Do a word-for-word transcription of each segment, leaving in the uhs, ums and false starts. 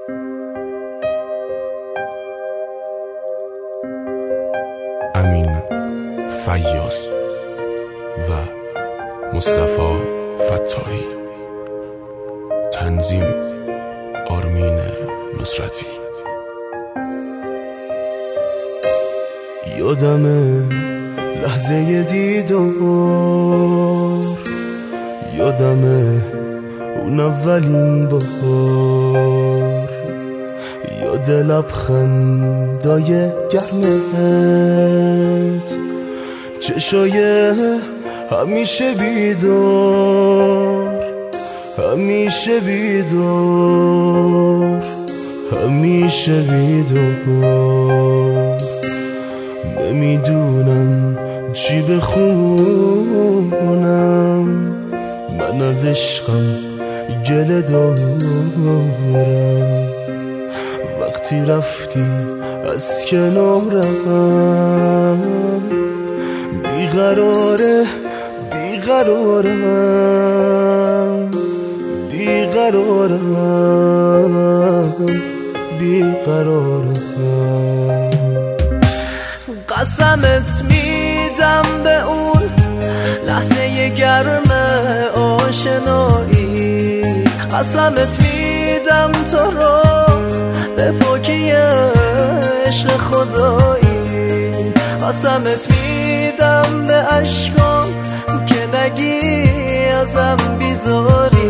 امین فیاض و مصطفی فتاحی. تنظیم آرمین نصرتی. یادمه لحظه دیدار، یادمه اون اولین بار، یاد لبخندای گرمت، چشای همیشه بیدار، همیشه بیدار، همیشه بیدار. نمیدونم چی بخونم، من از عشقم گله دارم. وقتی رفتی از کنارم، بیقراره بیقرارم بیقرارم بیقرارم. قسمت میدم به اون لحظه گرم آشنایی، قسمت میدم تو رو به پاکی عشق خدایی، قسمت میدم به عشقام که نگی ازم بیزاری.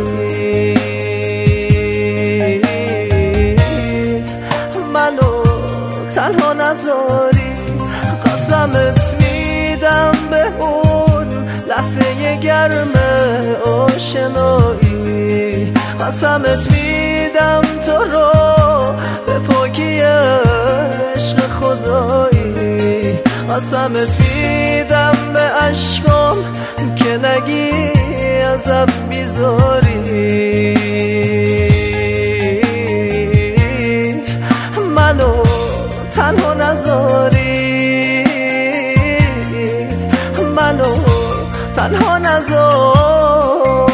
منو تنها نذاری، قسمت میدم به اون لحظه گرم آشنایی، قسمت میدم تو رو به پاکی عشق خدایی، قسمت میدم به عشقام که نگی ازم بیزاری. منو تنها نذاری، منو تنها نذاری.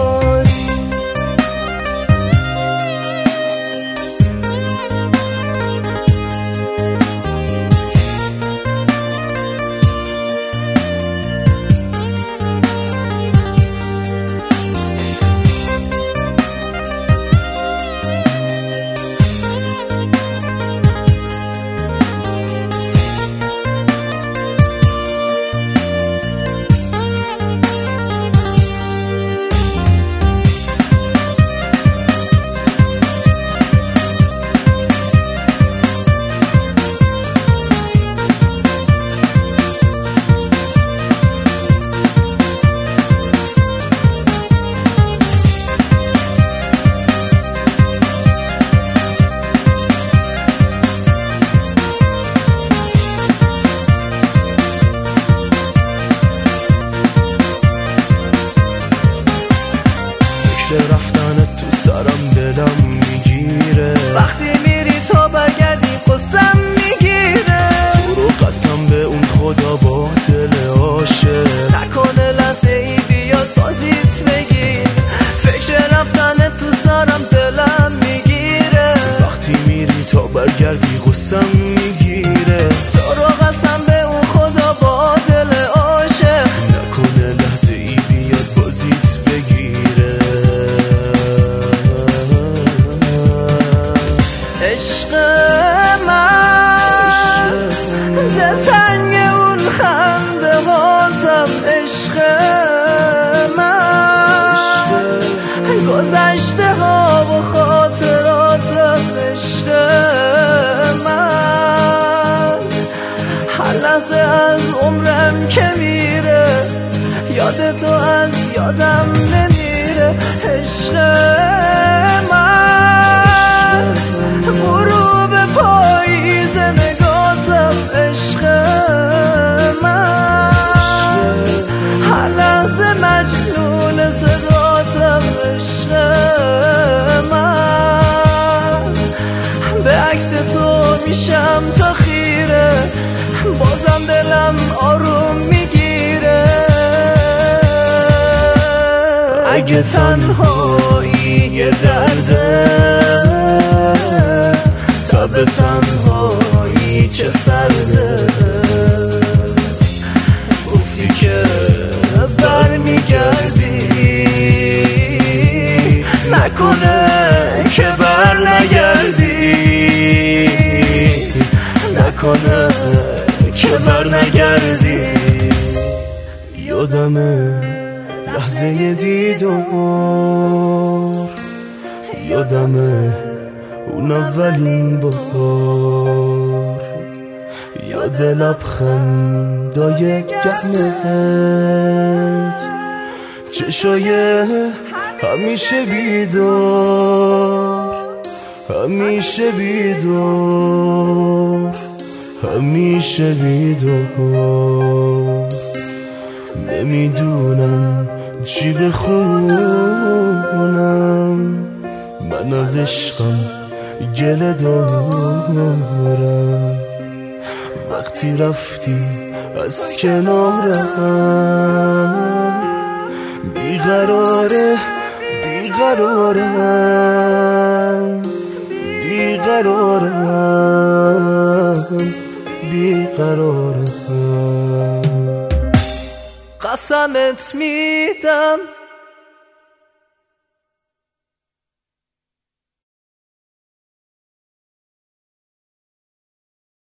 رفتنت تو سرم دلم میگیره، وقتی میری تا برگردی قسم میگیره. تو رو قسم به اون خدا با دل عاشق، نکنه لحظه ای بیاد بازیت بگیر. فکر رفتنت تو سرم دلم میگیره، وقتی میری تا برگردی قسم میگیره. تو رو قسم به اون خدا با دل عاشق، نکنه لحظه ای بیاد بازیت بگیره. عشق من دلتنگ اون خنده هاتم، عشق من گذشته ها و خاطراتم، عشق من هر لحظه از عمرم که میره یاد تو از یادم نمیره. عشق من غروب پاییز نگاتم، عشق من هر لحظه مجنون صداتم، عشق من به عکس تو میشم تا خیره، بازم دلم آروم میگیره. اگه تنهایی یه درده نکنه که بر نگردی، نکنه که بر نگردی. یادمه لحظه دیدار، یادمه اون اولین بار، یاد لبخندای گرمت، چشای همیشه بیدار، همیشه بیدار، همیشه بیدار. نمیدونم چی بخونم، من از عشقم گله دارم. وقتی رفتی از کنارم، بیقراره بیقرارم، بیقرارم بیقرارم. قسمت میدم